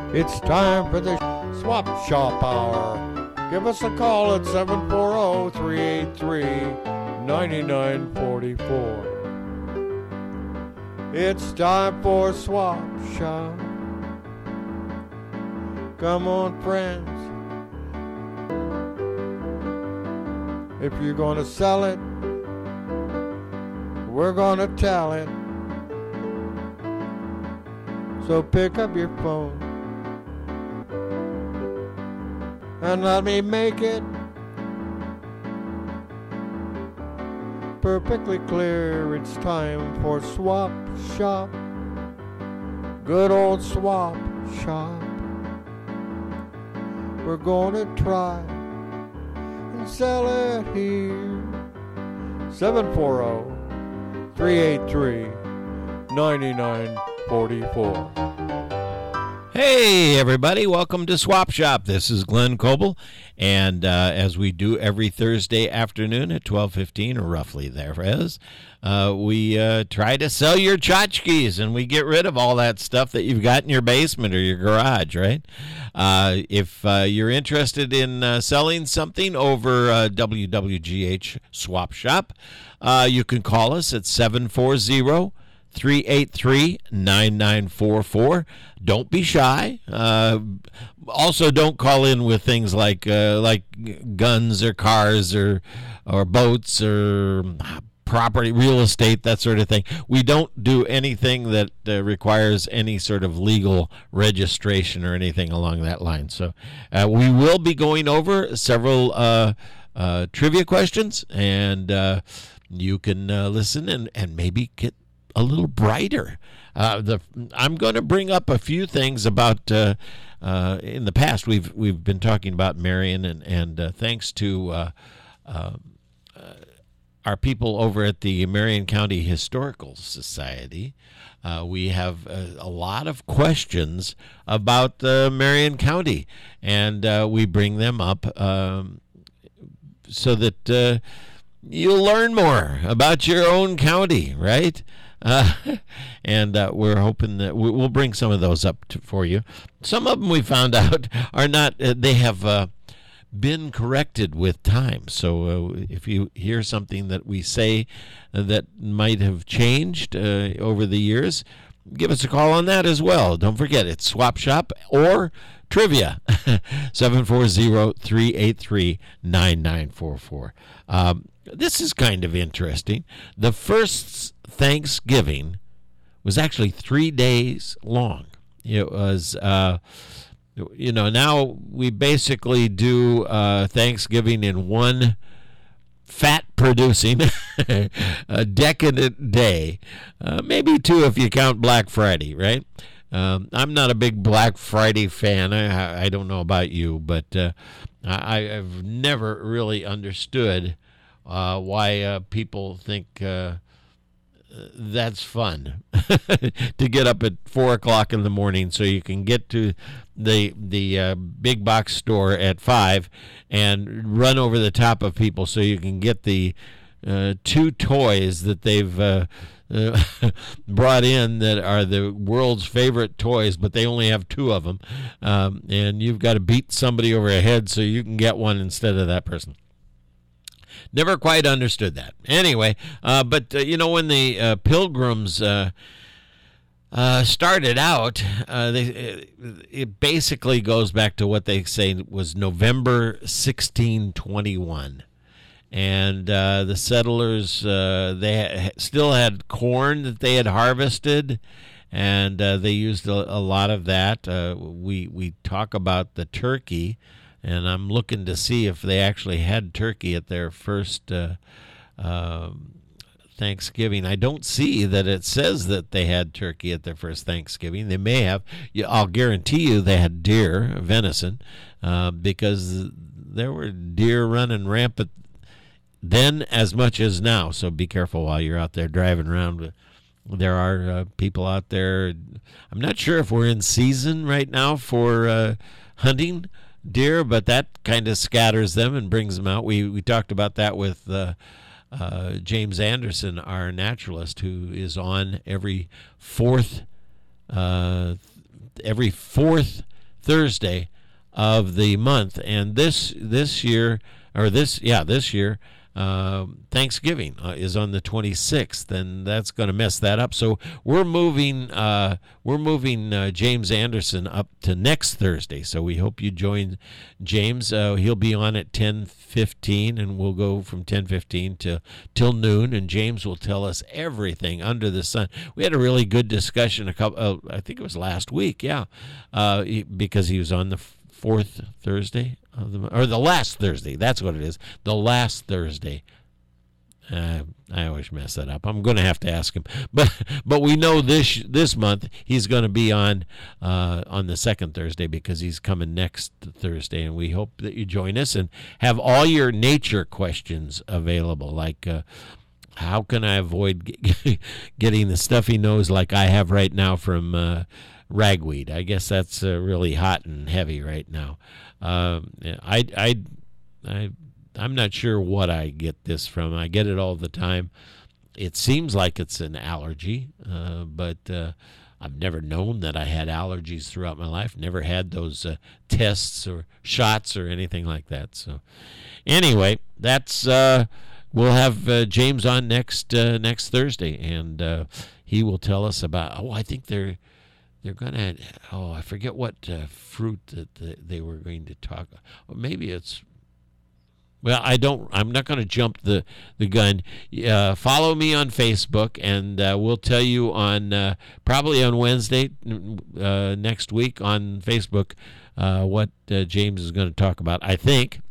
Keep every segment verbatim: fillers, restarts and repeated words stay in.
It's time for the Swap Shop Hour. Give us a call at seven four zero, three eight three, nine nine four four. It's time for Swap Shop. Come on, friends. If you're gonna sell it, we're gonna tell it. So pick up your phone and let me make it perfectly clear. It's time for Swap Shop. Good old Swap Shop. We're gonna try and sell it here. seven four zero, three eight three, nine nine four four. Hey everybody, welcome to Swap Shop. This is Glenn Coble, and uh, as we do every Thursday afternoon at twelve fifteen, or roughly there is, uh, we uh, try to sell your tchotchkes, and we get rid of all that stuff that you've got in your basement or your garage, right? Uh, if uh, you're interested in uh, selling something over uh, W W G H Swap Shop, uh, you can call us at seven four zero, three eight three, nine nine four four. Don't be shy. Uh, also, don't call in with things like uh, like guns or cars or or boats or property, real estate, that sort of thing. We don't do anything that uh, requires any sort of legal registration or anything along that line. So uh, we will be going over several uh, uh, trivia questions, and uh, you can uh, listen and, and maybe get a little brighter. Uh, the I'm going to bring up a few things about uh, uh, in the past. We've we've been talking about Marion, and and uh, thanks to uh, uh, uh, our people over at the Marion County Historical Society, uh, we have a, a lot of questions about uh, Marion County, and uh, we bring them up um, so that uh, you'll learn more about your own county, right? Uh, and uh, we're hoping that we, we'll bring some of those up to, for you. Some of them we found out are not, uh, they have uh, been corrected with time. So uh, if you hear something that we say uh, that might have changed uh, over the years, give us a call on that as well. Don't forget, it's Swap Shop or Trivia, seven four zero, three eight three, nine nine four four. Um, this is kind of interesting. The first Thanksgiving was actually three days long. It was, uh, you know, now we basically do uh, Thanksgiving in one fat-producing, a decadent day. Uh, maybe two if you count Black Friday, right? Um, I'm not a big Black Friday fan. I, I don't know about you, but uh, I, I've never really understood uh, why uh, people think uh, that's fun to get up at four o'clock in the morning so you can get to the the uh, big box store at five and run over the top of people so you can get the uh, two toys that they've uh, uh, brought in that are the world's favorite toys, but they only have two of them, um, and you've got to beat somebody over the head so you can get one instead of that person. Never quite understood that. Anyway, uh, but, uh, you know, when the uh, Pilgrims uh, uh, started out, uh, they, it, it basically goes back to what they say was November sixteen twenty-one. And uh, the settlers, uh, they ha- still had corn that they had harvested, and uh, they used a, a lot of that. Uh, we, we talk about the turkey, and I'm looking to see if they actually had turkey at their first uh, uh, Thanksgiving. I don't see that it says that they had turkey at their first Thanksgiving. They may have. I'll guarantee you they had deer, venison, uh, because there were deer running rampant then as much as now. So be careful while you're out there driving around. There are uh, people out there. I'm not sure if we're in season right now for uh, hunting deer, but that kind of scatters them and brings them out. We we talked about that with uh, uh, James Anderson, our naturalist, who is on every fourth uh, every fourth Thursday of the month. And this this year, or this, yeah, this year, uh, Thanksgiving uh, is on the twenty-sixth, and that's going to mess that up. So we're moving uh, we're moving uh, James Anderson up to next Thursday. So we hope you join James. Uh, he'll be on at ten fifteen, and we'll go from ten fifteen to till noon. And James will tell us everything under the sun. We had a really good discussion a couple. Uh, I think it was last week, yeah, uh, he, because he was on the fourth Thursday of the or the last Thursday. That's what it is. The last Thursday. Uh, I always mess that up. I'm going to have to ask him. But but we know this this month he's going to be on uh, on the second Thursday because he's coming next Thursday, and we hope that you join us and have all your nature questions available. Like uh, how can I avoid get, getting the stuffy nose like I have right now from uh, ragweed? I guess that's uh, really hot and heavy right now. Um, I I I. I'm not sure what I get this from. I get it all the time. It seems like it's an allergy, uh, but uh, I've never known that I had allergies throughout my life. Never had those uh, tests or shots or anything like that. So, anyway, that's uh, we'll have uh, James on next uh, next Thursday, and uh, he will tell us about. Oh, I think they're they're gonna. Oh, I forget what uh, fruit that they were going to talk. Or maybe it's. Well, I don't. I'm not going to jump the the gun. Uh, follow me on Facebook, and uh, we'll tell you on uh, probably on Wednesday uh, next week on Facebook uh, what uh, James is going to talk about. I think.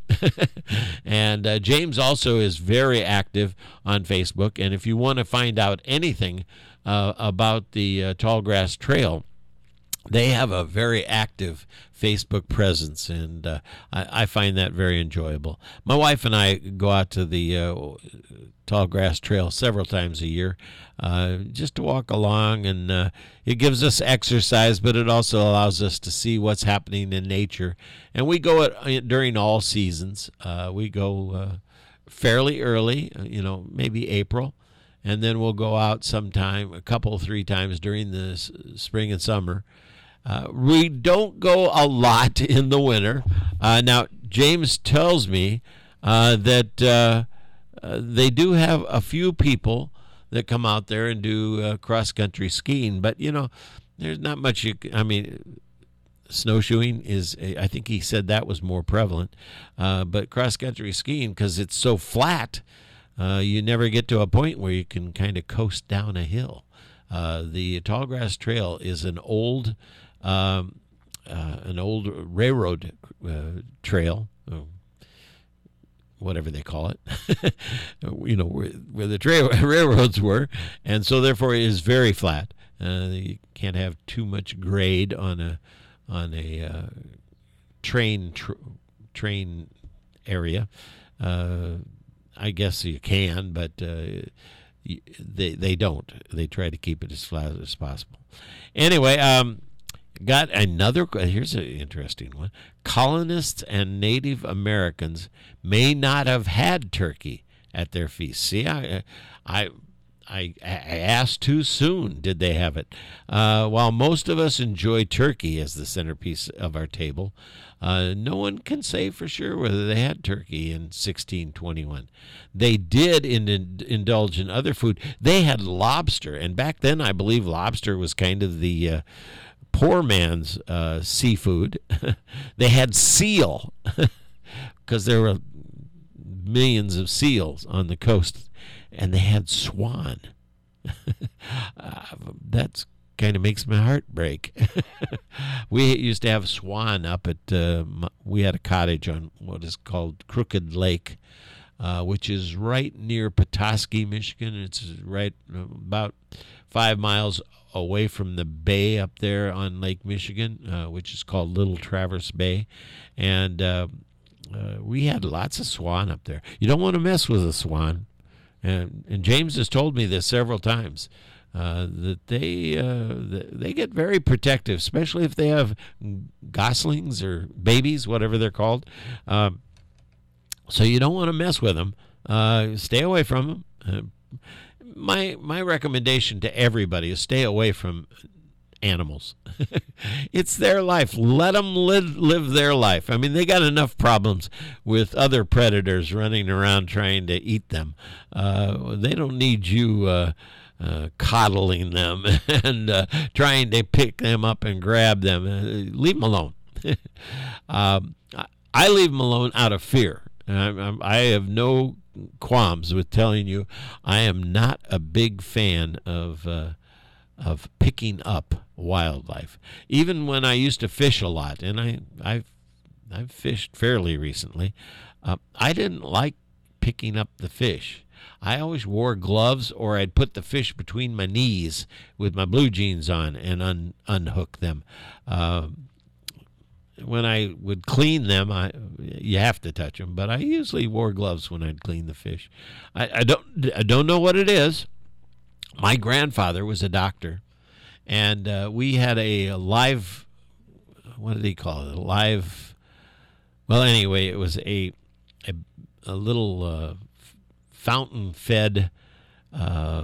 And uh, James also is very active on Facebook, and if you want to find out anything uh, about the uh, Tallgrass Trail, they have a very active Facebook presence, and uh, I, I find that very enjoyable. My wife and I go out to the uh, Tallgrass Trail several times a year uh, just to walk along, and uh, it gives us exercise, but it also allows us to see what's happening in nature. And we go at, during all seasons. Uh, we go uh, fairly early, you know, maybe April, and then we'll go out sometime, a couple, three times during the s- spring and summer. Uh, we don't go a lot in the winter. Uh, now, James tells me uh, that uh, uh, they do have a few people that come out there and do uh, cross-country skiing, but, you know, there's not much you can, I mean, snowshoeing is, I think he said that was more prevalent, uh, but cross-country skiing, because it's so flat, uh, you never get to a point where you can kind of coast down a hill. Uh, the Tallgrass Trail is an old Um, uh, an old railroad uh, trail, uh, whatever they call it, you know, where, where the trail railroads were, and so therefore it is very flat. Uh, you can't have too much grade on a on a uh, train tr- train area. Uh, I guess you can, but uh, they they don't. They try to keep it as flat as possible. Anyway, um. Got another, here's an interesting one. Colonists and Native Americans may not have had turkey at their feast. See, I, I, I, I asked too soon, did they have it? Uh, while most of us enjoy turkey as the centerpiece of our table, uh, no one can say for sure whether they had turkey in sixteen twenty-one. They did in, in, indulge in other food. They had lobster, and back then I believe lobster was kind of the... Uh, poor man's uh, seafood. They had seal because there were millions of seals on the coast, and they had swan. uh, that's kind of makes my heart break. We used to have swan up at, uh, we had a cottage on what is called Crooked Lake, uh, which is right near Petoskey, Michigan. It's right about five miles away from the bay up there on Lake Michigan, uh, which is called Little Traverse Bay. And uh, uh, we had lots of swan up there. You don't want to mess with a swan. And, and James has told me this several times, uh, that they uh, they get very protective, especially if they have goslings or babies, whatever they're called. Um, so you don't want to mess with them. Uh, stay away from them. Uh, My my recommendation to everybody is stay away from animals. It's their life. Let them live, live their life. I mean, they got enough problems with other predators running around trying to eat them. Uh, they don't need you uh, uh, coddling them and uh, trying to pick them up and grab them. Uh, leave them alone. um, I leave them alone out of fear. I, I have no qualms with telling you I am not a big fan of uh, of picking up wildlife. Even when I used to fish a lot, and I, I've, I've fished fairly recently, uh, I didn't like picking up the fish. I always wore gloves, or I'd put the fish between my knees with my blue jeans on and un, unhook them. Uh, when I would clean them, I you have to touch them, but I usually wore gloves when I'd clean the fish. I, I don't I don't know what it is. My grandfather was a doctor, and uh, we had a, a live, what did he call it? A live, well, anyway, it was a a, a little uh, fountain-fed uh,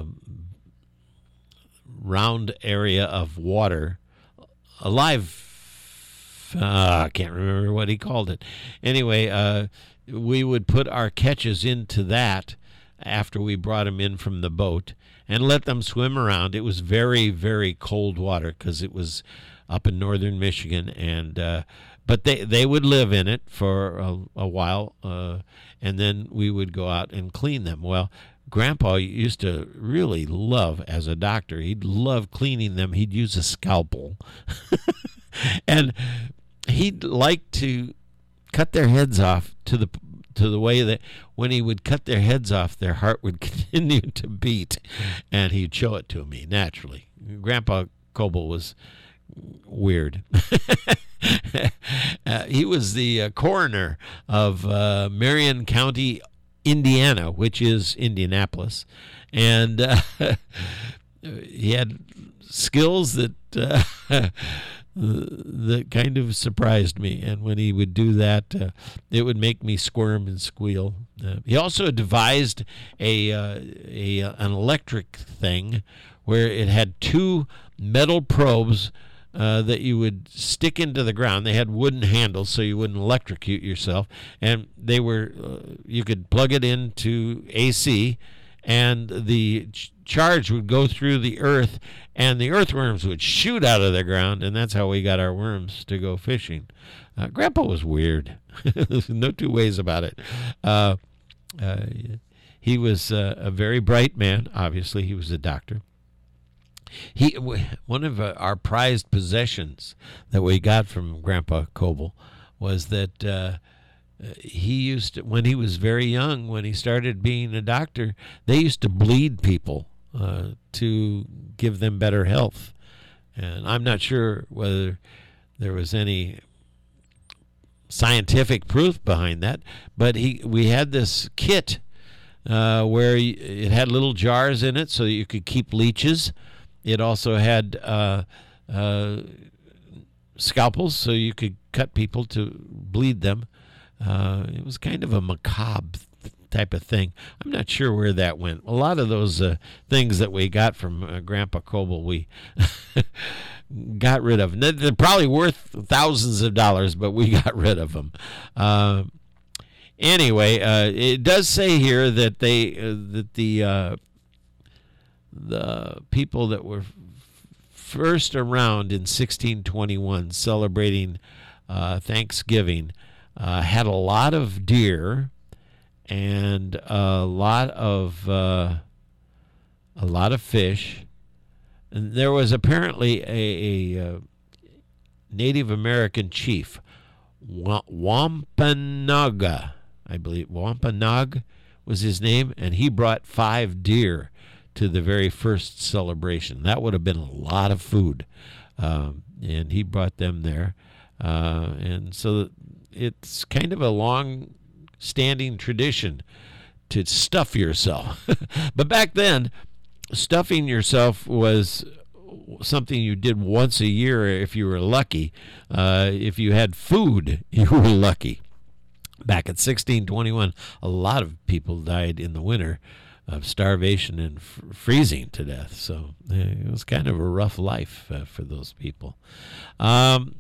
round area of water, a live, uh, I can't remember what he called it. Anyway, uh, we would put our catches into that after we brought them in from the boat and let them swim around. It was very, very cold water because it was up in northern Michigan, and uh, but they, they would live in it for a, a while, uh, and then we would go out and clean them. Well, Grandpa used to really love, as a doctor, he'd love cleaning them. He'd use a scalpel, and he'd like to cut their heads off to the to the way that when he would cut their heads off, their heart would continue to beat, and he'd show it to me naturally. Grandpa Coble was weird. uh, he was the uh, coroner of uh, Marion County, Indiana, which is Indianapolis, and uh, he had skills that uh, that kind of surprised me. And when he would do that, uh, it would make me squirm and squeal. Uh, he also devised a, uh, a an electric thing where it had two metal probes uh, that you would stick into the ground. They had wooden handles so you wouldn't electrocute yourself, and they were uh, you could plug it into A C, and the ch- charge would go through the earth, and the earthworms would shoot out of the ground, and that's how we got our worms to go fishing. Uh, Grandpa was weird. There's no two ways about it. Uh, uh, he was uh, a very bright man. Obviously, he was a doctor. He one of uh, our prized possessions that we got from Grandpa Coble was that uh, he used to, when he was very young, when he started being a doctor, they used to bleed people uh, to give them better health. And I'm not sure whether there was any scientific proof behind that, but he we had this kit uh, where it had little jars in it so that you could keep leeches. It also had uh, uh, scalpels so you could cut people to bleed them. Uh, it was kind of a macabre type of thing. I'm not sure where that went. A lot of those uh, things that we got from uh, Grandpa Coble, we got rid of. They're probably worth thousands of dollars, but we got rid of them. Uh, anyway, uh, it does say here that they uh, that the uh, the people that were first around in sixteen twenty-one celebrating uh, Thanksgiving uh, had a lot of deer and a lot of uh, a lot of fish. And there was apparently a, a, a Native American chief, Wampanoag, I believe. Wampanoag was his name, and he brought five deer to the very first celebration. That would have been a lot of food, um, and he brought them there. Uh, and so it's kind of a long-standing tradition to stuff yourself. But back then, stuffing yourself was something you did once a year if you were lucky. Uh, if you had food, you were lucky. Back in sixteen twenty-one, a lot of people died in the winter of starvation and f- freezing to death. So uh, it was kind of a rough life uh, for those people. Um,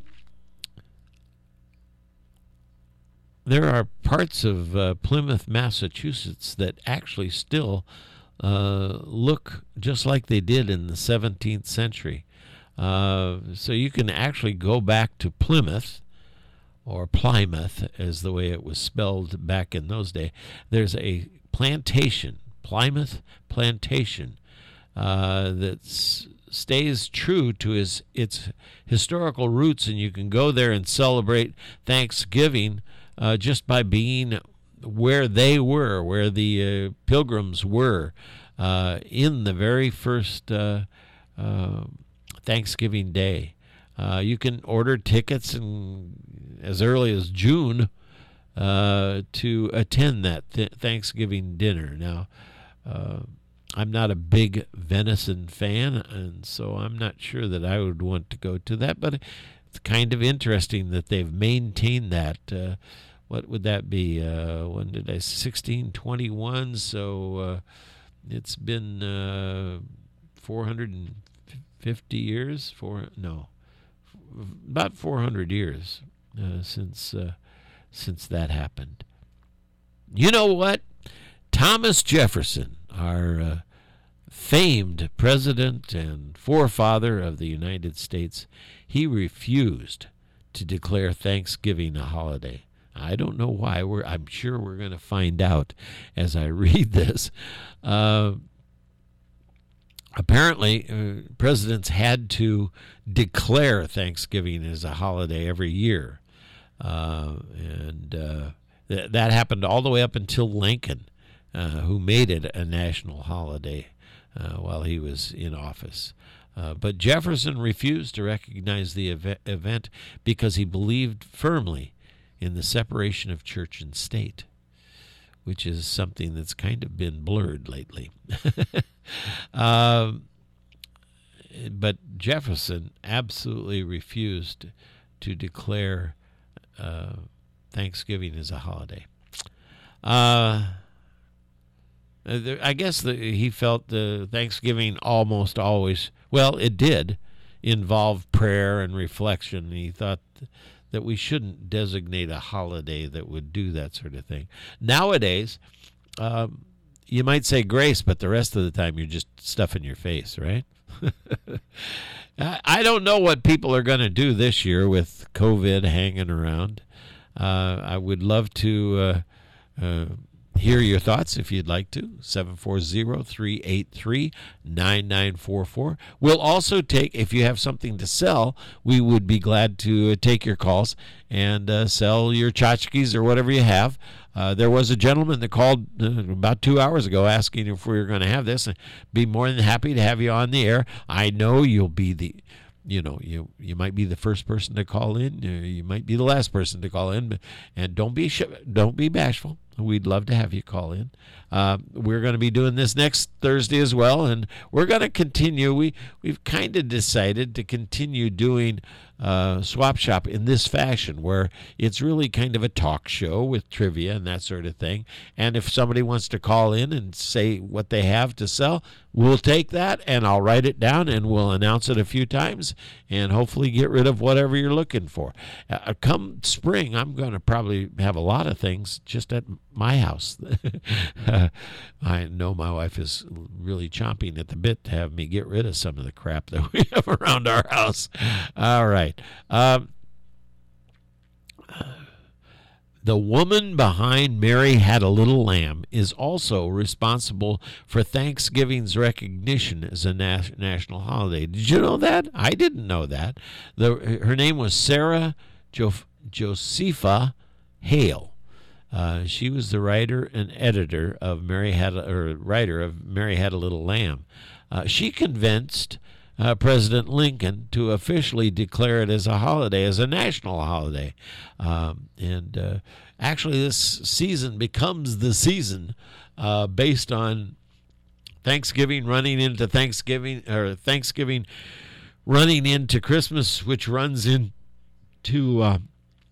there are parts of uh, Plymouth, Massachusetts that actually still uh, look just like they did in the seventeenth century. Uh, so you can actually go back to Plymouth, or Plymouth, as the way it was spelled back in those days. There's a plantation, Plymouth Plantation, uh, that s- stays true to his, its historical roots, and you can go there and celebrate Thanksgiving uh, just by being where they were, where the uh, pilgrims were uh, in the very first uh, uh, Thanksgiving Day. Uh, you can order tickets and as early as June uh, to attend that th- Thanksgiving dinner. Now, uh, I'm not a big venison fan, and so I'm not sure that I would want to go to that, but it's kind of interesting that they've maintained that. Uh, what would that be? Uh, when did I? sixteen twenty-one, so uh, it's been uh, four hundred fifty years? Four, no. About four hundred years uh, since uh, since that happened. You know what? Thomas Jefferson, our uh, famed president and forefather of the United States, he refused to declare Thanksgiving a holiday. I don't know why. We're, I'm sure we're going to find out as I read this. Uh, Apparently, uh, presidents had to declare Thanksgiving as a holiday every year. Uh, and uh, th- that happened all the way up until Lincoln, uh, who made it a national holiday uh, while he was in office. Uh, but Jefferson refused to recognize the ev- event because he believed firmly in the separation of church and state, which is something that's kind of been blurred lately. um, but Jefferson absolutely refused to declare uh, Thanksgiving as a holiday. Uh, there, I guess the, he felt the Thanksgiving almost always, well, it did involve prayer and reflection. He thought that we shouldn't designate a holiday that would do that sort of thing. Nowadays, um, you might say grace, but the rest of the time you're just stuffing your face, right? I don't know what people are going to do this year with COVID hanging around. Uh, I would love to uh, uh, hear your thoughts if you'd like to. seven four zero, three eight three, nine nine four four. We'll also take, if you have something to sell, we would be glad to uh, take your calls and uh, sell your tchotchkes or whatever you have. Uh, there was a gentleman that called uh, about two hours ago asking if we were going to have this. And be more than happy to have you on the air. I know you'll be the, you know, you you might be the first person to call in. You, you might be the last person to call in. But, and don't be sh- don't be bashful. We'd love to have you call in. Uh, we're going to be doing this next Thursday as well, and we're going to continue. We we've kind of decided to continue doing uh, Swap Shop in this fashion, where it's really kind of a talk show with trivia and that sort of thing. And if somebody wants to call in and say what they have to sell, we'll take that, and I'll write it down, and we'll announce it a few times, and hopefully get rid of whatever you're looking for. Uh, come spring, I'm going to probably have a lot of things just at my house. uh, I know my wife is really chomping at the bit to have me get rid of some of the crap that we have around our house. All right. Um, The woman behind Mary Had a Little Lamb is also responsible for Thanksgiving's recognition as a nas- national holiday. Did you know that? I didn't know that. The, her name was Sarah jo- Josepha Hale. Uh, she was the writer and editor of Mary Had a, or writer of Mary Had a Little Lamb. Uh, she convinced Uh, President Lincoln to officially declare it as a holiday, as a national holiday. Um, and uh, actually this season becomes the season uh, based on Thanksgiving running into Thanksgiving, or Thanksgiving running into Christmas, which runs into uh,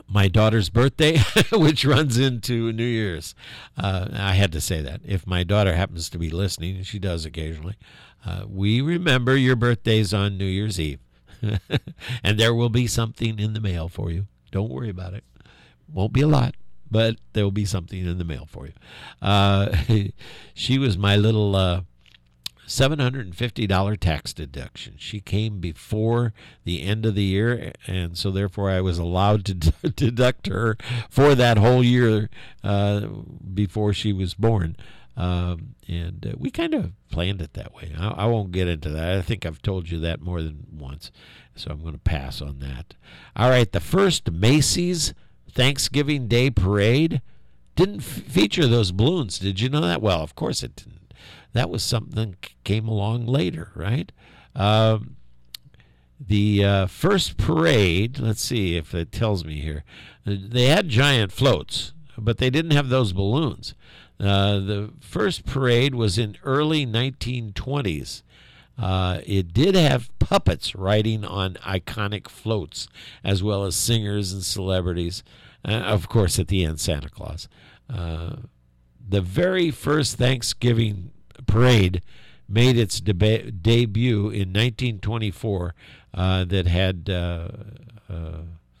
my daughter's birthday, which runs into New Year's. Uh, I had to say that. If my daughter happens to be listening, and she does occasionally, uh, we remember your birthdays on New Year's Eve. And there will be something in the mail for you. Don't worry about it. Won't be a lot, but there will be something in the mail for you. Uh, she was my little uh, seven hundred fifty dollars tax deduction. She came before the end of the year, and so therefore I was allowed to d- deduct her for that whole year uh, before she was born. Um, and uh, we kind of planned it that way. I, I won't get into that. I think I've told you that more than once, so I'm going to pass on that. All right, the first Macy's Thanksgiving Day Parade didn't f- feature those balloons. Did you know that? Well, of course it didn't. That was something that came along later, right? Um, the uh, first parade, let's see if it tells me here. They had giant floats, but they didn't have those balloons. Uh, the first parade was in early nineteen twenties. Uh, it did have puppets riding on iconic floats, as well as singers and celebrities. Uh, of course, at the end, Santa Claus. Uh, the very first Thanksgiving parade made its deba- debut in nineteen twenty-four uh, that had uh, uh,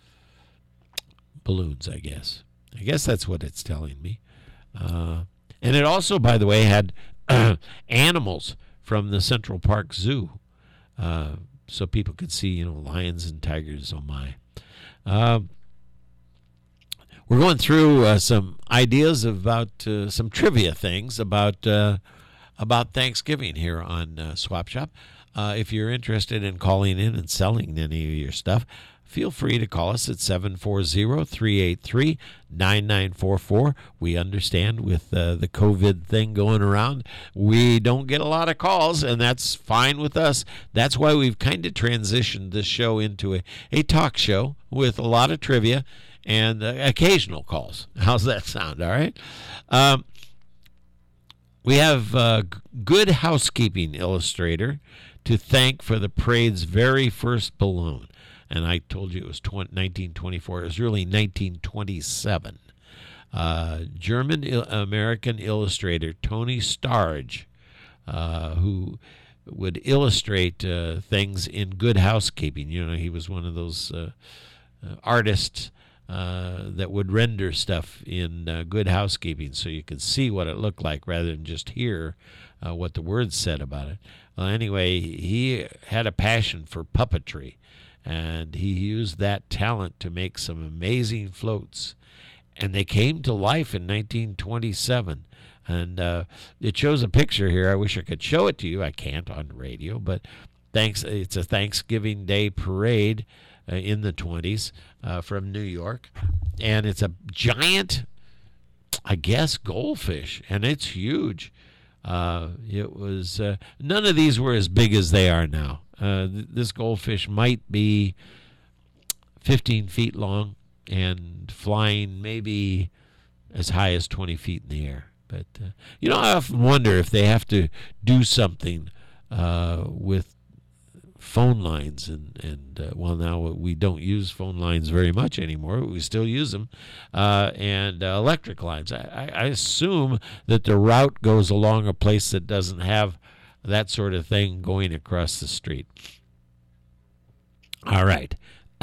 balloons, I guess. I guess that's what it's telling me. Uh, and it also, by the way, had animals from the Central Park Zoo, uh, so people could see, you know, lions and tigers. Oh my! Uh, we're going through uh, some ideas about uh, some trivia things about uh, about Thanksgiving here on uh, Swap Shop. Uh, if you're interested in calling in and selling any of your stuff, feel free to call us at seven four zero, three eight three, nine nine four four. We understand with uh, the COVID thing going around, we don't get a lot of calls, and that's fine with us. That's why we've kind of transitioned this show into a, a talk show with a lot of trivia and uh, occasional calls. How's that sound? All right. Um, we have uh, Good Housekeeping illustrator to thank for the parade's very first balloon. And I told you it was nineteen twenty-four. It was really nineteen twenty-seven. Uh, German-American illustrator Tony Starge, uh, who would illustrate uh, things in Good Housekeeping. You know, he was one of those uh, uh, artists uh, that would render stuff in uh, Good Housekeeping so you could see what it looked like rather than just hear uh, what the words said about it. Well, anyway, he had a passion for puppetry. And he used that talent to make some amazing floats. And they came to life in nineteen twenty-seven. And uh, it shows a picture here. I wish I could show it to you. I can't on the radio. But thanks. It's a Thanksgiving Day parade uh, in the twenties uh, from New York. And it's a giant, I guess, goldfish. And it's huge. Uh, it was uh, none of these were as big as they are now. Uh, th- this goldfish might be fifteen feet long and flying maybe as high as twenty feet in the air. But, uh, you know, I often wonder if they have to do something uh, with phone lines. And, and uh, well, now we don't use phone lines very much anymore. We still use them. Uh, and uh, electric lines. I, I assume that the route goes along a place that doesn't have that sort of thing going across the street. All right.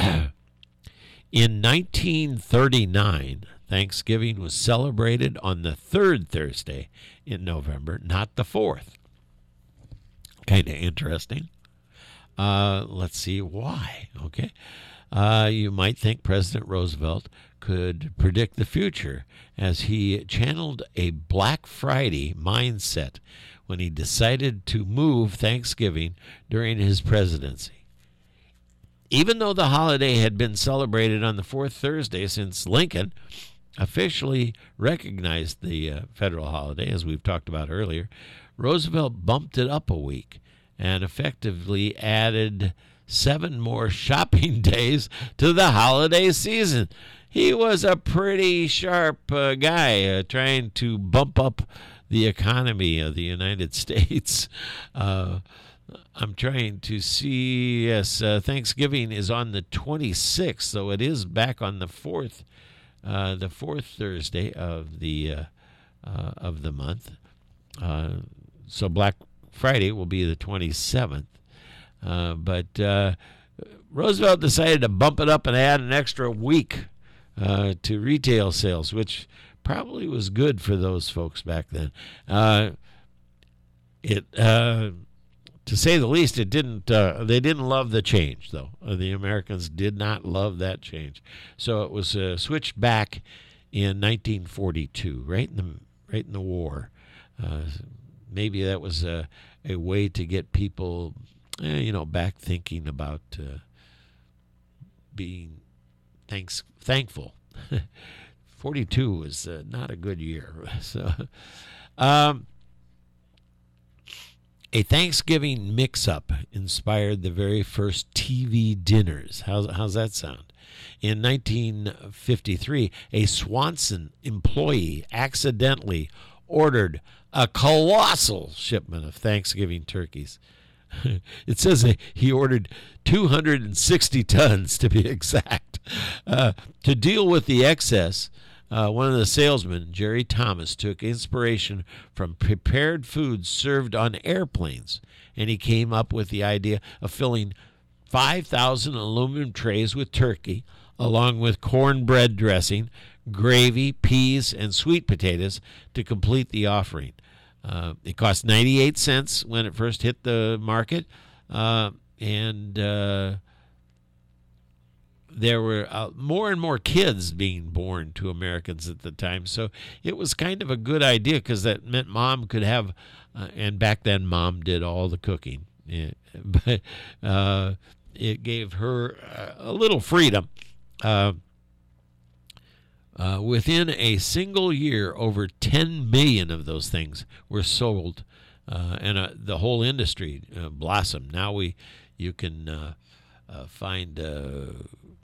In nineteen thirty-nine, Thanksgiving was celebrated on the third Thursday in November, not the fourth. Kind of interesting. Uh, let's see why. Okay. Uh, you might think President Roosevelt could predict the future as he channeled a Black Friday mindset when he decided to move Thanksgiving during his presidency. Even though the holiday had been celebrated on the fourth Thursday since Lincoln officially recognized the uh, federal holiday, as we've talked about earlier, Roosevelt bumped it up a week and effectively added seven more shopping days to the holiday season. He was a pretty sharp uh, guy uh, trying to bump up the economy of the United States. Uh, I'm trying to see. Yes, uh, Thanksgiving is on the twenty-sixth, so it is back on the fourth, uh, the fourth Thursday of the uh, uh, of the month. Uh, so Black Friday will be the twenty-seventh. Uh, but uh, Roosevelt decided to bump it up and add an extra week uh, to retail sales, which probably was good for those folks back then. Uh, it, uh, to say the least, it didn't. Uh, they didn't love the change, though. Uh, the Americans did not love that change, so it was uh, switched back in nineteen forty-two, right in the right in the war. Uh, maybe that was a a way to get people, eh, you know, back thinking about uh, being thanks thankful. forty-two was uh, not a good year. So, um, a Thanksgiving mix-up inspired the very first T V dinners. How's, how's that sound? In nineteen fifty-three, a Swanson employee accidentally ordered a colossal shipment of Thanksgiving turkeys. It says he ordered two hundred sixty tons, to be exact. Uh, to deal with the excess, uh, one of the salesmen, Jerry Thomas, took inspiration from prepared foods served on airplanes, and he came up with the idea of filling five thousand aluminum trays with turkey, along with cornbread dressing, gravy, peas, and sweet potatoes to complete the offering. Uh, it cost ninety-eight cents when it first hit the market, uh, and uh, there were uh, more and more kids being born to Americans at the time. So it was kind of a good idea because that meant mom could have, uh, and back then mom did all the cooking. Yeah, but uh, it gave her a little freedom. Uh, Uh, within a single year, over ten million of those things were sold, uh, and uh, the whole industry uh, blossomed. Now we, you can uh, uh, find uh,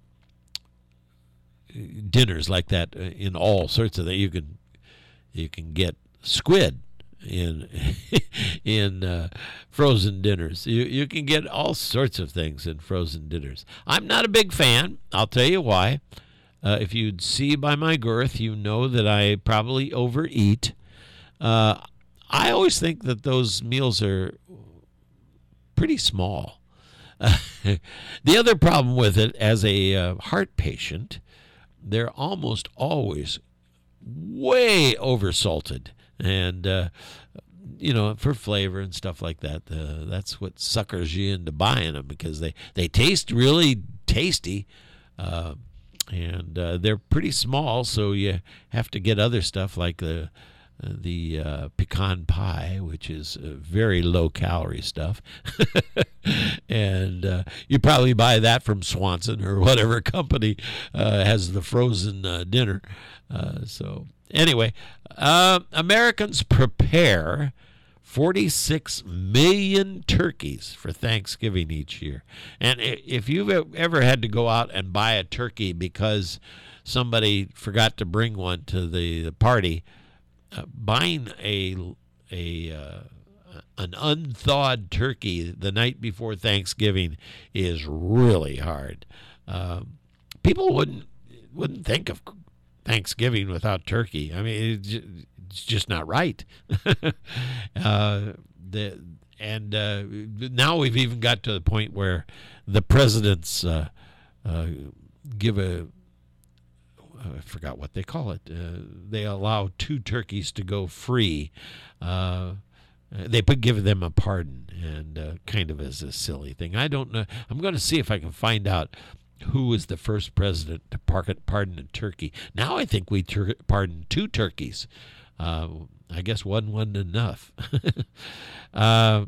dinners like that in all sorts of things. You can, you can get squid in in uh, frozen dinners. You you can get all sorts of things in frozen dinners. I'm not a big fan. I'll tell you why. Uh, if you'd see by my girth, you know that I probably overeat. Uh, I always think that those meals are pretty small. Uh, the other problem with it, as a uh, heart patient, they're almost always way oversalted. And, uh, you know, for flavor and stuff like that, uh, that's what suckers you into buying them because they, they taste really tasty. Uh And uh, they're pretty small, so you have to get other stuff like the the uh, pecan pie, which is uh, very low-calorie stuff. And uh, you probably buy that from Swanson or whatever company uh, has the frozen uh, dinner. Uh, so anyway, uh, Americans prepare forty-six million turkeys for Thanksgiving each year. And if you've ever had to go out and buy a turkey because somebody forgot to bring one to the, the party, uh, buying a a uh, an unthawed turkey the night before Thanksgiving is really hard. Um, people wouldn't wouldn't think of Thanksgiving without turkey. I mean, it, it's just not right. uh, the and uh, now we've even got to the point where the presidents uh, uh, give a I forgot what they call it. Uh, they allow two turkeys to go free. Uh, they put give them a pardon, and uh, kind of as a silly thing. I don't know. I'm going to see if I can find out who was the first president to pardon a turkey. Now I think we tur- pardoned two turkeys. Uh, I guess one wasn't enough. uh,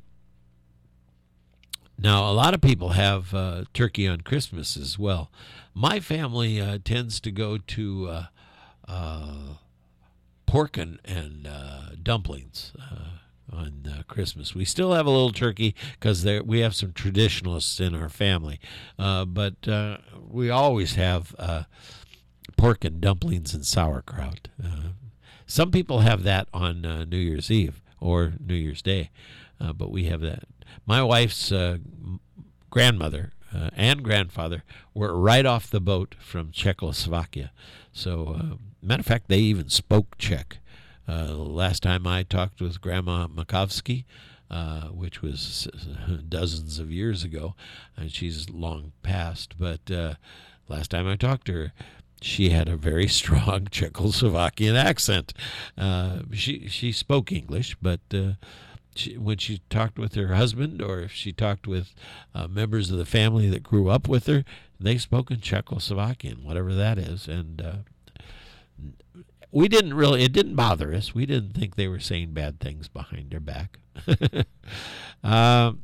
now, a lot of people have uh, turkey on Christmas as well. My family uh, tends to go to uh, uh, pork and, and uh, dumplings uh, on uh, Christmas. We still have a little turkey because we have some traditionalists in our family. Uh, but uh, we always have uh, pork and dumplings and sauerkraut. Uh, some people have that on uh, New Year's Eve or New Year's Day, uh, but we have that. my wife's uh, grandmother uh, and grandfather were right off the boat from Czechoslovakia. So, uh, matter of fact, they even spoke Czech. Uh, last time I talked with Grandma Makovsky, uh, which was dozens of years ago, and she's long passed, but uh, last time I talked to her, she had a very strong Czechoslovakian accent. Uh, she she spoke English, but uh, she, when she talked with her husband, or if she talked with uh, members of the family that grew up with her, they spoke in Czechoslovakian, whatever that is. And uh, we didn't really, it didn't bother us. We didn't think they were saying bad things behind their back. um,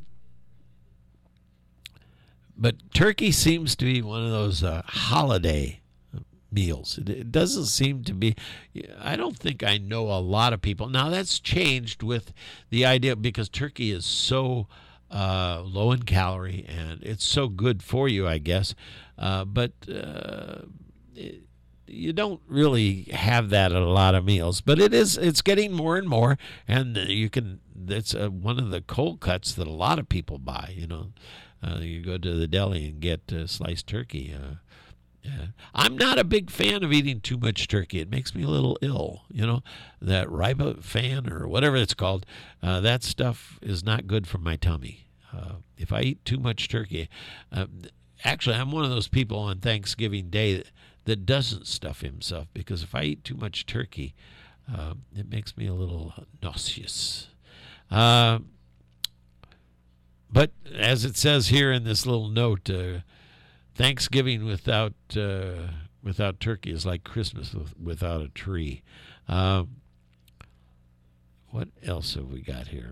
but turkey seems to be one of those uh, holiday meals. It, it doesn't seem to be, I don't think I know a lot of people. Now that's changed with the idea, because turkey is so uh, low in calorie and it's so good for you, I guess. Uh, but uh, it, you don't really have that at a lot of meals. But it is, it's getting more and more, and you can, that's uh, one of the cold cuts that a lot of people buy, you know. Uh, you go to the deli and get uh, sliced turkey. Uh, Yeah. I'm not a big fan of eating too much turkey. It makes me a little ill. You know, that ribofan or whatever it's called, uh, that stuff is not good for my tummy. Uh, if I eat too much turkey, uh, actually, I'm one of those people on Thanksgiving Day that, that doesn't stuff himself, because if I eat too much turkey, uh, it makes me a little nauseous. Uh, but as it says here in this little note, uh, Thanksgiving without uh, without turkey is like Christmas with, without a tree. Uh, what else have we got here?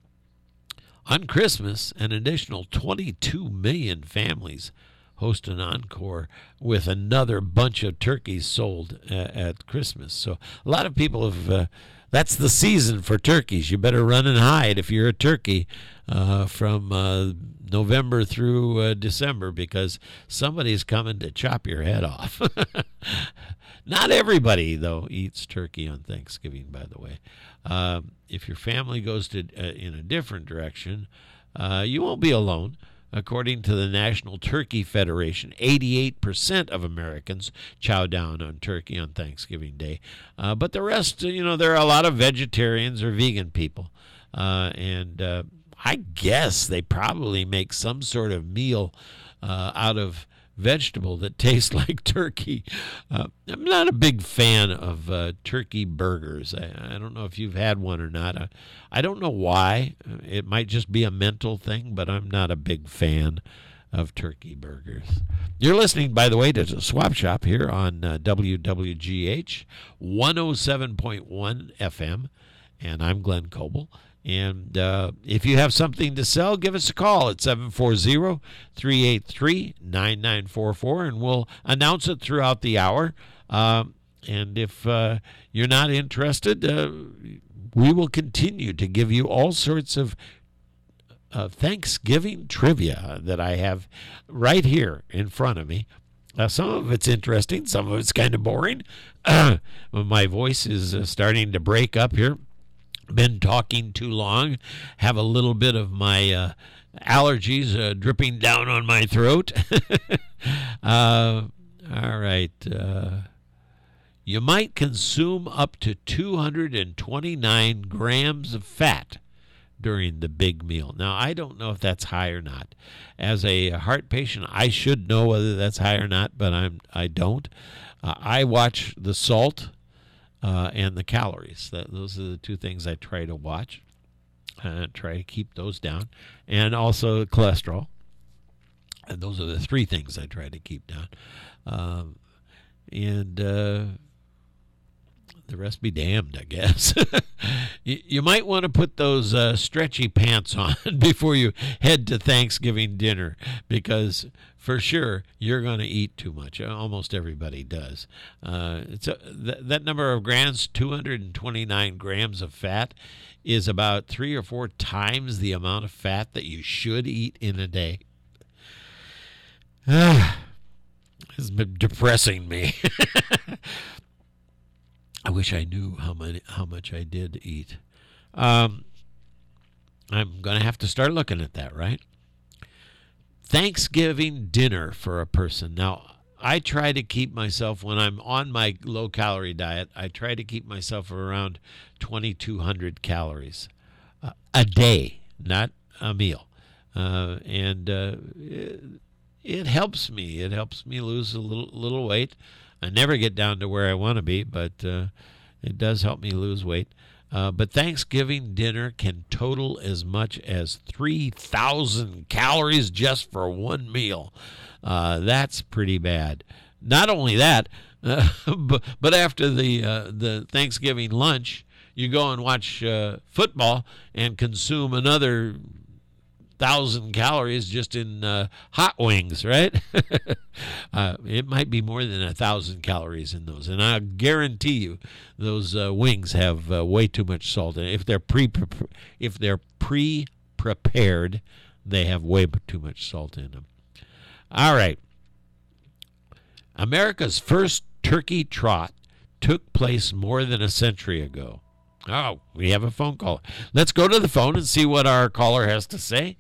On Christmas, an additional twenty-two million families host an encore with another bunch of turkeys sold uh, at Christmas. So a lot of people have, uh, that's the season for turkeys. You better run and hide if you're a turkey uh, from uh, November through uh, December, because somebody's coming to chop your head off. Not everybody, though, eats turkey on Thanksgiving, by the way. Uh, if your family goes to uh, in a different direction, uh, you won't be alone. According to the National Turkey Federation, eighty-eight percent of Americans chow down on turkey on Thanksgiving Day. Uh, but the rest, you know, there are a lot of vegetarians or vegan people. Uh, and uh, I guess they probably make some sort of meal uh, out of vegetable that tastes like turkey. Uh, I'm not a big fan of uh, turkey burgers. I, I don't know if you've had one or not. I, I don't know why. It might just be a mental thing, but I'm not a big fan of turkey burgers. You're listening, by the way, to the Swap Shop here on uh, W W G H one oh seven point one F M, and I'm Glenn Coble. And uh, if you have something to sell, give us a call at seven four zero, three eight three, nine nine four four, and we'll announce it throughout the hour. Um, and if uh, you're not interested, uh, we will continue to give you all sorts of uh, Thanksgiving trivia that I have right here in front of me. Uh, some of it's interesting, some of it's kind of boring. My voice is uh, starting to break up here. Been talking too long, have a little bit of my uh, allergies uh, dripping down on my throat. uh, all right. Uh, you might consume up to two hundred twenty-nine grams of fat during the big meal. Now, I don't know if that's high or not. As a heart patient, I should know whether that's high or not, but I'm, I don't. Uh, I watch the salt Uh, and the calories. That, those are the two things I try to watch. Uh, try to keep those down. And also cholesterol. And those are the three things I try to keep down. Um, and uh, the rest be damned, I guess. you, you might want to put those uh, stretchy pants on before you head to Thanksgiving dinner, because for sure you're going to eat too much. Almost everybody does. Uh, it's a, th- that number of grams, two hundred twenty-nine grams of fat, is about three or four times the amount of fat that you should eat in a day. Ah, it's been depressing me. I wish I knew how many, how much I did eat. Um, I'm going to have to start looking at that, right? Thanksgiving dinner for a person. Now, I try to keep myself, when I'm on my low-calorie diet, I try to keep myself around twenty-two hundred calories uh, a day, not a meal. Uh, and uh, it, it helps me. It helps me lose a little little weight. I never get down to where I want to be, but uh, it does help me lose weight. Uh, but Thanksgiving dinner can total as much as three thousand calories just for one meal. Uh, that's pretty bad. Not only that, uh, but, but after the uh, the Thanksgiving lunch, you go and watch uh, football and consume another thousand calories just in uh, hot wings, right? uh, it might be more than a thousand calories in those, and I guarantee you, those uh, wings have uh, way too much salt in it. If they're pre if they're pre prepared, they have way too much salt in them. All right. America's first turkey trot took place more than a century ago. Oh, we have a phone call. Let's go to the phone and see what our caller has to say.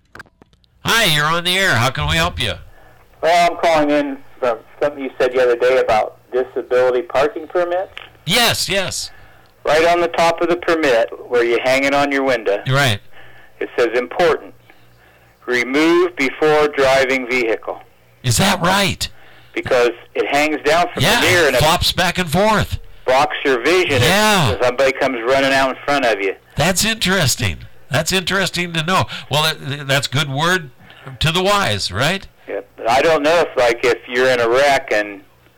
Hi, you're on the air. How can we help you? Well, I'm calling in from something you said the other day about disability parking permits. Yes, yes. Right on the top of the permit, where you hang it on your window, Right. it says important. Remove before driving vehicle. Is that right? Because it hangs down from Yeah, the mirror and it it flops back and forth. blocks your vision Yeah. if somebody comes running out in front of you. That's interesting. That's interesting to know. Well, it, that's good word to the wise, right? Yeah. I don't know if, like, if you're in a wreck and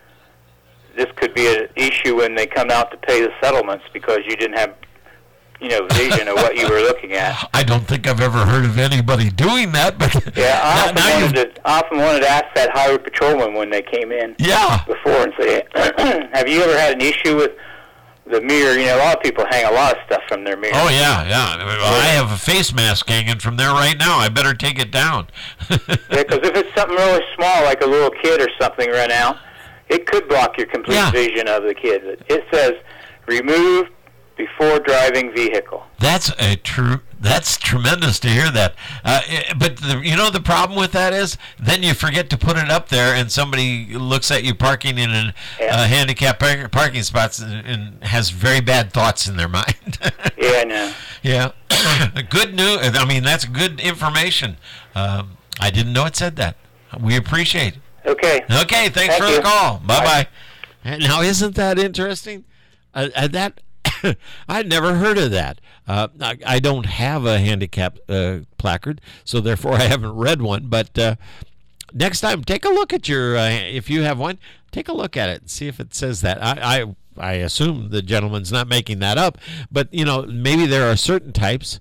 this could be an issue when they come out to pay the settlements because you didn't have, you know, vision of what you were looking at. I don't think I've ever heard of anybody doing that, but Yeah, I often, now wanted you've- to, I often wanted to ask that highway patrolman when they came in yeah. before and say, have you ever had an issue with the mirror? You know, a lot of people hang a lot of stuff from their mirror. Oh, yeah, yeah. Well, I have a face mask hanging from there right now. I better take it down. Yeah, because if it's something really small, like a little kid or something run out, it could block your complete Yeah. vision of the kid. It says, remove before driving vehicle. That's a true. That's tremendous to hear that. Uh, eh, but the, you know the problem with that is, then you forget to put it up there, and somebody looks at you parking in a Yeah. uh, handicapped par- parking spots and, and has very bad thoughts in their mind. Yeah, I know. Yeah. Good news. I mean, that's good information. Um, I didn't know it said that. We appreciate it. Okay. Okay, thanks Thank for you. the call. Bye Bye. bye. Now, isn't that interesting? Uh, uh, that I'd never heard of that. Uh, I, I don't have a handicap uh, placard, so therefore I haven't read one. But uh, next time, take a look at your. Uh, if you have one, take a look at it and see if it says that. I I, I assume the gentleman's not making that up, but you know, maybe there are certain types.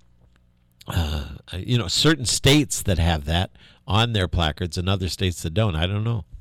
Uh, you know, certain states that have that on their placards and other states that don't. I don't know.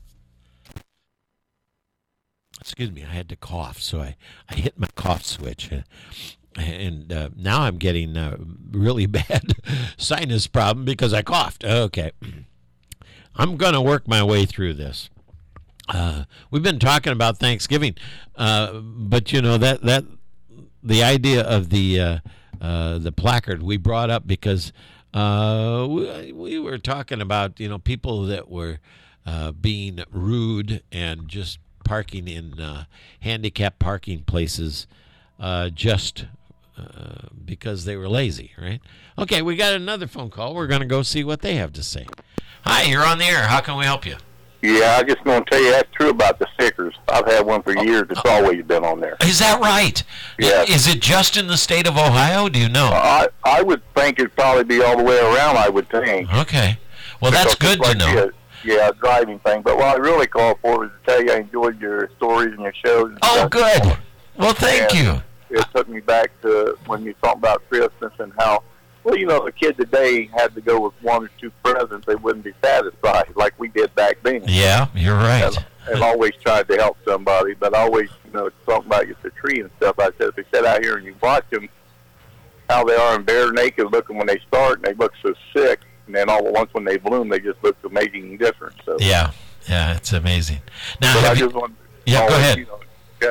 Excuse me, I had to cough, so I, I hit my cough switch. Uh, and uh, now I'm getting a really bad sinus problem because I coughed. Okay. I'm going to work my way through this. Uh, we've been talking about Thanksgiving, uh, but, you know, that, that the idea of the uh, uh, the placard we brought up because uh, we, we were talking about, you know, people that were uh, being rude and just parking in uh, handicapped parking places uh, just uh, because they were lazy, right? Okay, we got another phone call. We're going to go see what they have to say. Hi, you're on the air. How can we help you? Yeah, I just going to tell you that's true about the stickers. I've had one for years. It's always been on there. Is that right? Yeah. Is it just in the state of Ohio? Do you know? I I would think it'd probably be all the way around, I would think. Okay. Well, that's Because good it's to like know. the, Yeah, a driving thing. But what I really called for was to tell you I enjoyed your stories and your shows. And Oh, stuff. good. Well, thank And you. It took me back to when you talked about Christmas and how, well, you know, the kid today had to go with one or two presents. They wouldn't be satisfied like we did back then. Yeah, you're right. And, and always tried to help somebody, but always, you know, talking about get the tree and stuff. I said, if they sit out here and you watch them, how they are in bare naked looking when they start, and they look so sick, and then all at once when they bloom, they just look amazing and different. So, Yeah, yeah, it's amazing. Now, but I have you, just wanted to Yeah, go always, ahead. You know, tell you, you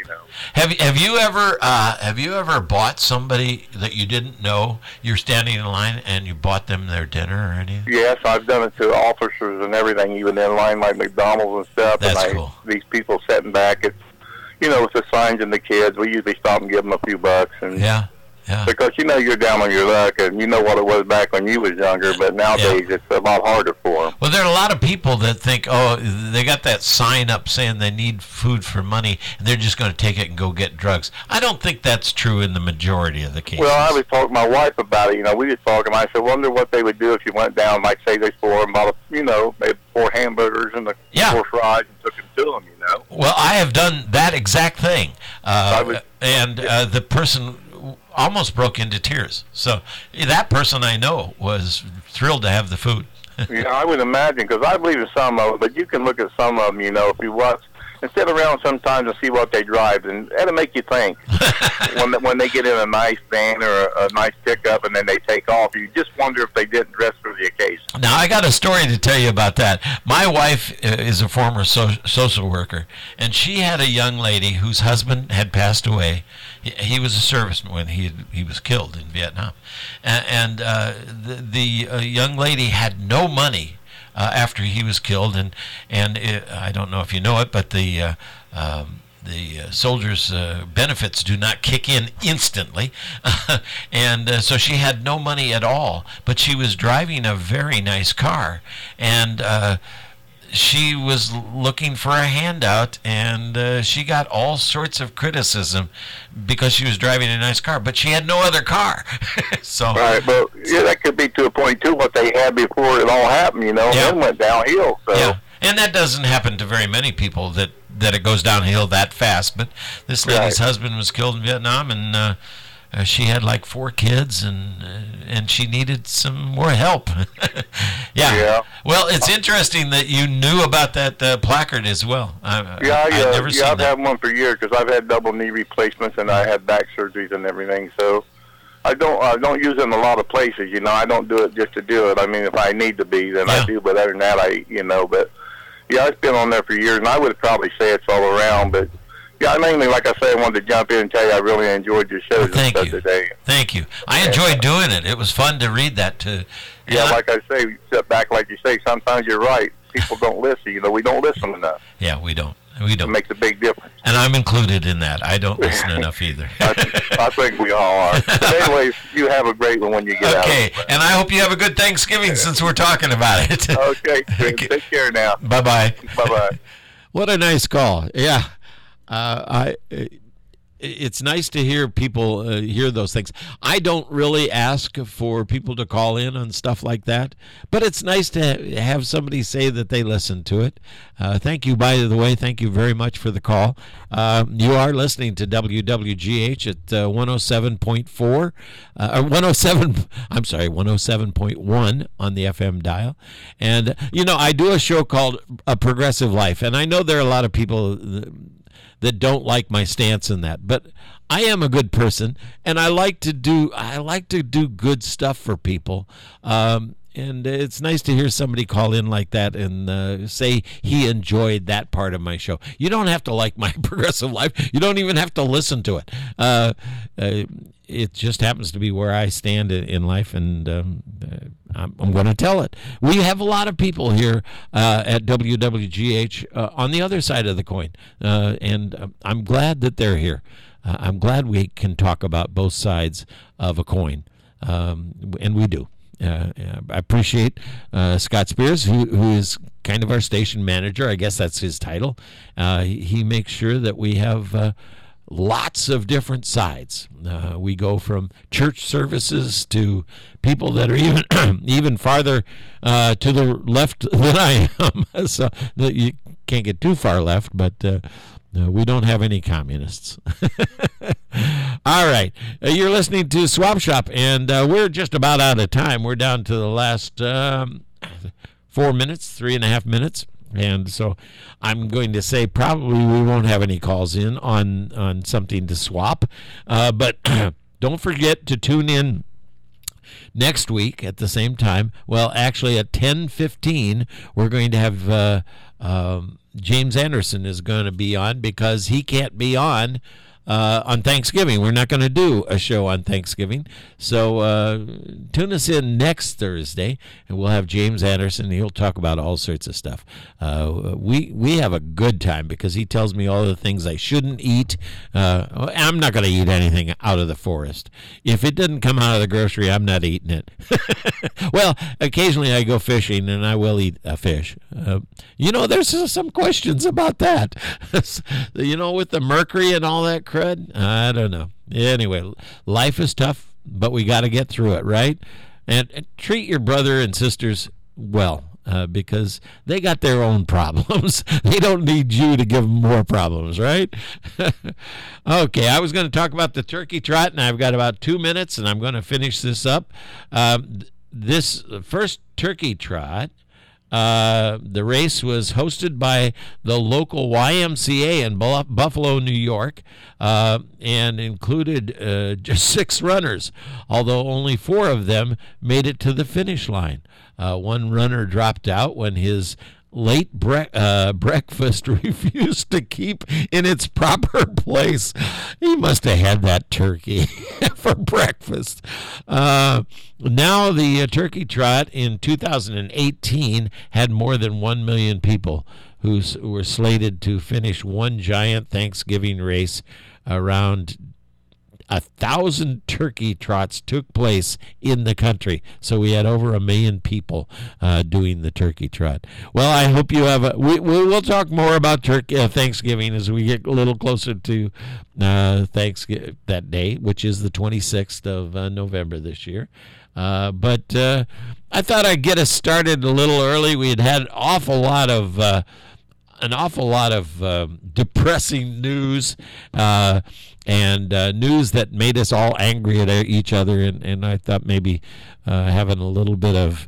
know. Have Have you ever uh, Have you ever bought somebody that you didn't know? You're standing in line and you bought them their dinner or anything? Yes, I've done it to officers and everything, even in line like McDonald's and stuff. That's and I, cool. These people sitting back, it's, you know, with the signs and the kids, we usually stop and give them a few bucks. And Yeah, yeah. because you know you're down on your luck, and you know what it was back when you was younger, but nowadays Yeah. it's a lot harder for them. Well, there are a lot of people that think, oh, they got that sign up saying they need food for money, and they're just going to take it and go get drugs. I don't think that's true in the majority of the cases. Well, I was talking to my wife about it. You know, we was talking. I said, wonder what they would do if you went down, like say they store and bought, a, you know, they four hamburgers and the Yeah. four fries and took them to them. You know. Well, I have done that exact thing, uh, I was- and uh, the person almost broke into tears. So that person I know was thrilled to have the food. Yeah, I would imagine, because I believe in some of them, but you can look at some of them, you know, if you watch, and sit around sometimes and see what they drive, and that'll make you think. when when they get in a nice van or a, a nice pickup and then they take off, you just wonder if they didn't dress for the occasion. Now, I got a story to tell you about that. My wife uh, is a former so- social worker, and she had a young lady whose husband had passed away. He, he was a serviceman when he had, he was killed in Vietnam, and, and uh, the, the uh, young lady had no money uh, after he was killed, and and it, I don't know if you know it, but the uh, um, the uh, soldiers' uh, benefits do not kick in instantly, and uh, so she had no money at all. But she was driving a very nice car, and uh, she was looking for a handout, and uh, she got all sorts of criticism because she was driving a nice car, but she had no other car. so Right, but yeah, that could be to a point too what they had before it all happened, you know, Yeah. and then went downhill. So yeah, and that doesn't happen to very many people that that it goes downhill that fast. But this lady's Right. husband was killed in Vietnam, and uh, uh, she had like four kids, and uh, and she needed some more help. yeah. Yeah. Well, it's interesting that you knew about that uh, placard as well. I, Yeah, I, yeah, I've never yeah. seen I've that. had one for years because I've had double knee replacements and I had back surgeries and everything. So I don't, I don't use it in a lot of places. You know, I don't do it just to do it. I mean, if I need to be, then Yeah. I do. But other than that, I, you know, but yeah, it's been on there for years, and I would probably say it's all around. But yeah, I mainly, like I said, I wanted to jump in and tell you I really enjoyed your shows Well, thank and stuff you. today. Thank you. I enjoyed doing it. It was fun to read that too. Yeah, And I- like I say, you sit back, like you say. Sometimes you're right. People don't listen. You know, we don't listen enough. yeah, we don't. We It don't. makes a big difference. And I'm included in that. I don't listen enough either. I, I think we all are. But anyways, you have a great one when you get Okay, out. and I hope you have a good Thanksgiving since we're talking about it. Okay, Okay. take care now. Bye-bye. Bye-bye. What a nice call. Yeah. Uh, I. It, it's nice to hear people uh, hear those things. I don't really ask for people to call in on stuff like that, but it's nice to ha- have somebody say that they listen to it. Uh, thank you, by the way. Thank you very much for the call. Um, you are listening to W W G H at uh, one oh seven point four, uh, or one oh seven, I'm sorry, one oh seven point one on the F M dial. And, you know, I do a show called A Progressive Life, and I know there are a lot of people that, that don't like my stance in that, but I am a good person, and I like to do I like to do good stuff for people. Um, and it's nice to hear somebody call in like that and uh, say he enjoyed that part of my show. You don't have to like my progressive life. You don't even have to listen to it. Uh, uh, it just happens to be where I stand in, in life, and um, uh, I'm, I'm going to tell it. We have a lot of people here uh, at W W G H uh, on the other side of the coin, uh, and uh, I'm glad that they're here. Uh, I'm glad we can talk about both sides of a coin, um, and we do. Uh, I appreciate uh, Scott Spears, who, who is kind of our station manager. I guess that's his title. Uh, he, he makes sure that we have uh, lots of different sides. Uh, we go from church services to people that are even even farther uh, to the left than I am. So that you can't get too far left, but uh, no, we don't have any communists. All right. Uh, you're listening to Swap Shop, and uh, we're just about out of time. We're down to the last um, four minutes, three and a half minutes. And so I'm going to say probably we won't have any calls in on, on something to swap. Uh, but don't forget to tune in Next week at the same time, well, actually at ten fifteen, we're going to have uh, um, James Anderson is going to be on because he can't be on Uh, on Thanksgiving. We're not going to do a show on Thanksgiving. So uh, tune us in next Thursday, and we'll have James Anderson. He'll talk about all sorts of stuff. Uh, we we have a good time because he tells me all the things I shouldn't eat. Uh, I'm not going to eat anything out of the forest. If it didn't come out of the grocery, I'm not eating it. Well, occasionally I go fishing, and I will eat a fish. Uh, you know, there's some questions about that. You know, with the mercury and all that crap. I don't know. Anyway, life is tough, but we got to get through it, right? And, and treat your brother and sisters well, uh, because they got their own problems. They don't need you to give them more problems, right? Okay, I was going to talk about the turkey trot, and I've got about two minutes, and I'm going to finish this up. Um, this first turkey trot, Uh, the race was hosted by the local Y M C A in Buffalo, New York, uh, and included uh, just six runners, although only four of them made it to the finish line. Uh, one runner dropped out when his late bre- uh, breakfast refused to keep in its proper place. He must have had that turkey for breakfast. Uh, now the uh, turkey trot in two thousand eighteen had more than one million people who s- were slated to finish one giant Thanksgiving race. Around a thousand turkey trots took place in the country, so we had over a million people uh, doing the turkey trot. Well, I hope you have a. We we will talk more about turkey uh, Thanksgiving as we get a little closer to uh, Thanksgiving that day, which is the twenty-sixth of uh, November this year. Uh, but uh, I thought I'd get us started a little early. We had had an awful lot of. Uh, an awful lot of uh, depressing news uh, and uh, news that made us all angry at each other, and, and I thought maybe uh, having a little bit of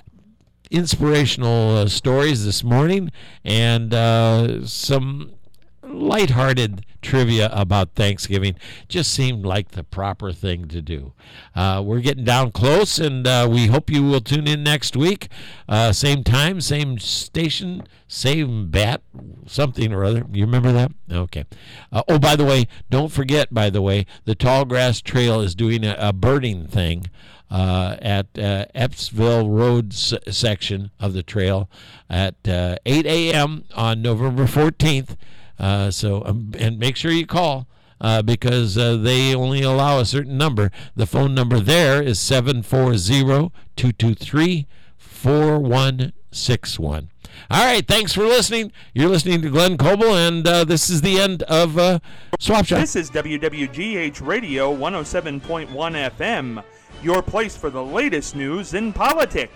inspirational uh, stories this morning and uh, some lighthearted trivia about Thanksgiving just seemed like the proper thing to do. Uh, we're getting down close, and uh, we hope you will tune in next week. Uh, same time, same station, same bat, something or other. You remember that? Okay. Uh, oh, by the way, don't forget, by the way, the Tallgrass Trail is doing a, a birding thing Uh, at uh, Epsville Road s- section of the trail at uh, eight a.m. on November fourteenth. Uh, so um, and make sure you call uh, because uh, they only allow a certain number. The phone number there is seven four zero, two two three, four one six one. All right, thanks for listening. You're listening to Glenn Coble, and uh, this is the end of uh, Swap Shop. This is W W G H Radio one oh seven point one F M, your place for the latest news in politics.